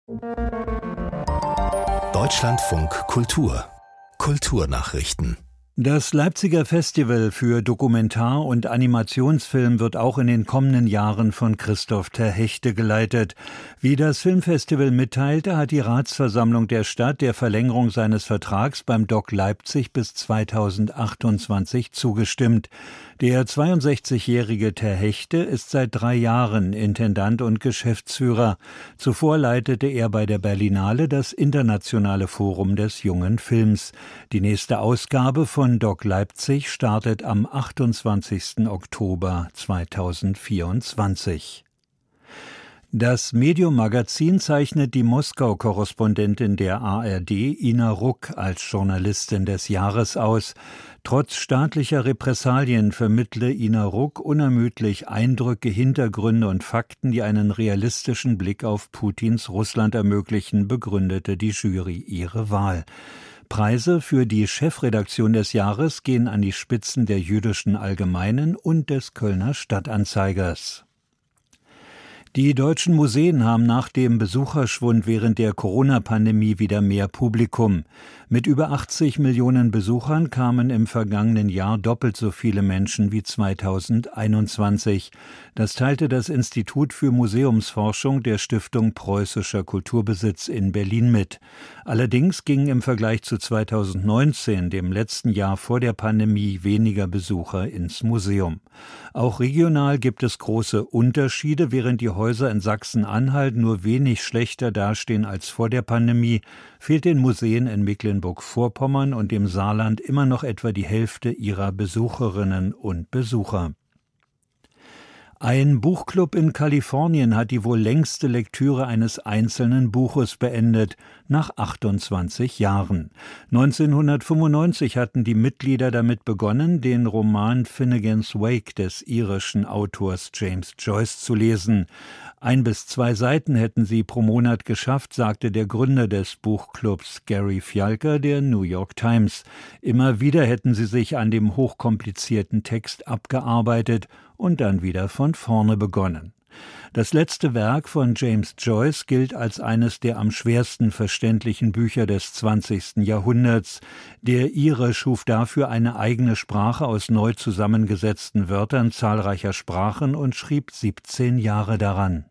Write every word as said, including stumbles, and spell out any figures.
Deutschlandfunk Kultur Kulturnachrichten. Das Leipziger Festival für Dokumentar- und Animationsfilm wird auch in den kommenden Jahren von Christoph ter Hechte geleitet. Wie das Filmfestival mitteilte, hat die Ratsversammlung der Stadt der Verlängerung seines Vertrags beim D O C Leipzig bis zweitausendachtundzwanzig zugestimmt. Der zweiundsechzigjährige ter Hechte ist seit drei Jahren Intendant und Geschäftsführer. Zuvor leitete er bei der Berlinale das Internationale Forum des jungen Films. Die nächste Ausgabe von D O C Leipzig startet am achtundzwanzigsten Oktober zweitausendvierundzwanzig. Das Medium-Magazin zeichnet die Moskau-Korrespondentin der A R D, Ina Ruck, als Journalistin des Jahres aus. Trotz staatlicher Repressalien vermittle Ina Ruck unermüdlich Eindrücke, Hintergründe und Fakten, die einen realistischen Blick auf Putins Russland ermöglichen, begründete die Jury ihre Wahl. Preise für die Chefredaktion des Jahres gehen an die Spitzen der Jüdischen Allgemeinen und des Kölner Stadtanzeigers. Die deutschen Museen haben nach dem Besucherschwund während der Corona-Pandemie wieder mehr Publikum. Mit über achtzig Millionen Besuchern kamen im vergangenen Jahr doppelt so viele Menschen wie zweitausendeinundzwanzig. Das teilte das Institut für Museumsforschung der Stiftung Preußischer Kulturbesitz in Berlin mit. Allerdings gingen im Vergleich zu zweitausendneunzehn, dem letzten Jahr vor der Pandemie, weniger Besucher ins Museum. Auch regional gibt es große Unterschiede, während die Häuser in Sachsen-Anhalt nur wenig schlechter dastehen als vor der Pandemie, fehlt den Museen in Mecklenburg-Vorpommern und dem Saarland immer noch etwa die Hälfte ihrer Besucherinnen und Besucher. Ein Buchclub in Kalifornien hat die wohl längste Lektüre eines einzelnen Buches beendet, nach achtundzwanzig Jahren. neunzehnhundertfünfundneunzig hatten die Mitglieder damit begonnen, den Roman Finnegan's Wake des irischen Autors James Joyce zu lesen. Ein bis zwei Seiten hätten sie pro Monat geschafft, sagte der Gründer des Buchclubs Gary Fialka der New York Times. Immer wieder hätten sie sich an dem hochkomplizierten Text abgearbeitet und dann wieder von vorne begonnen. Das letzte Werk von James Joyce gilt als eines der am schwersten verständlichen Bücher des zwanzigsten Jahrhunderts. Der Ire schuf dafür eine eigene Sprache aus neu zusammengesetzten Wörtern zahlreicher Sprachen und schrieb siebzehn Jahre daran.